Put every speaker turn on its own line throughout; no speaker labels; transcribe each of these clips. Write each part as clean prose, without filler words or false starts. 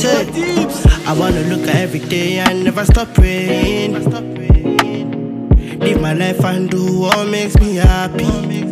I wanna look at every day and never stop praying. Live my life and do what makes me happy.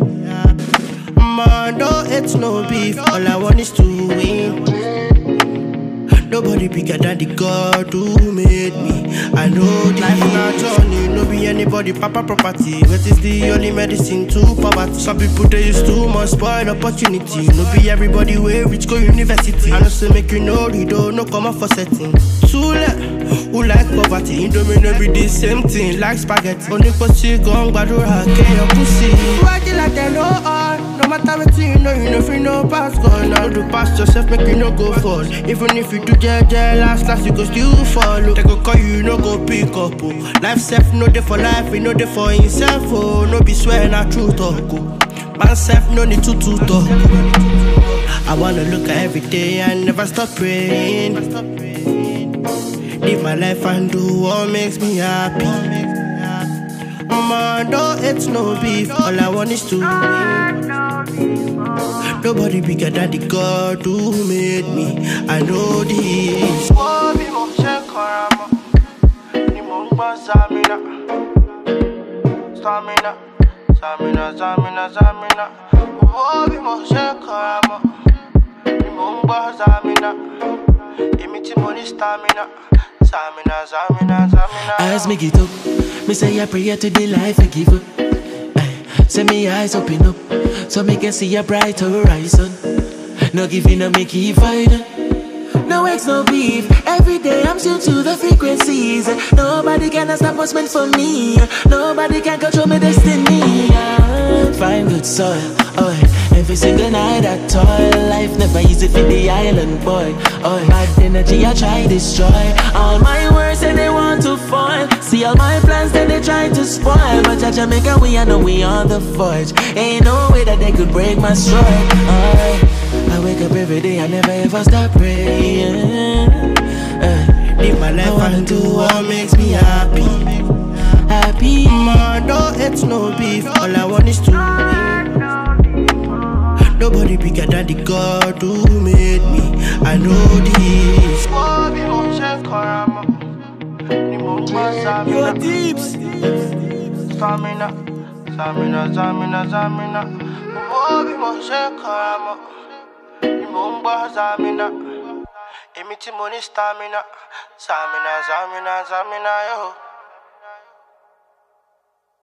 Man, no, it's no beef. All I want is to win. Nobody bigger than the God who made me. I know the life not journey, no be anybody papa property. What is the only medicine to poverty? Some people they use too much spoil opportunity. No be everybody way rich go university. I know say make you know you don't know come up for setting. Too late, who like poverty? Indomie no be the same thing like spaghetti. Only pussy gone badura get your pussy. Working like they know all. No matter what you know free no pass gone. Now do pass yourself, make you no go fall. Even if you do last you go still follow. They go call you, no go pick up. Oh. Life self no day for life, we no day for himself. Oh, no be swear na truth talk. Oh. Man self no need to talk. I wanna look at every day and never stop praying. Live my life and do what makes me happy. Man, no, it's no beef. All I want is to win. Nobody bigger than the God who made me. I know this.
As me get up, me say a prayer to the life I give up. Say me eyes open up, so me can see a brighter horizon. No giving up, me keep fighting. No ex, no beef. Every day I'm tuned to the frequencies. Nobody can stop what's meant for me. Nobody can control my destiny. Find good soil, oh. Every single night I toil. Life never easy for the island boy. Oh, bad energy I try destroy. All my words and they want to fall. See all my plans that they try to spoil. But at Jamaica we I know we on the forge. Ain't no way that they could break my stride. I wake up every day, I never ever stop praying.
Live my life and do what makes me happy.
Happy.
Man, no, it's no beef. All I want is to win. Nobody bigger than the God who made me. I know this.
You're deep.
Stamina. Stamina, yo.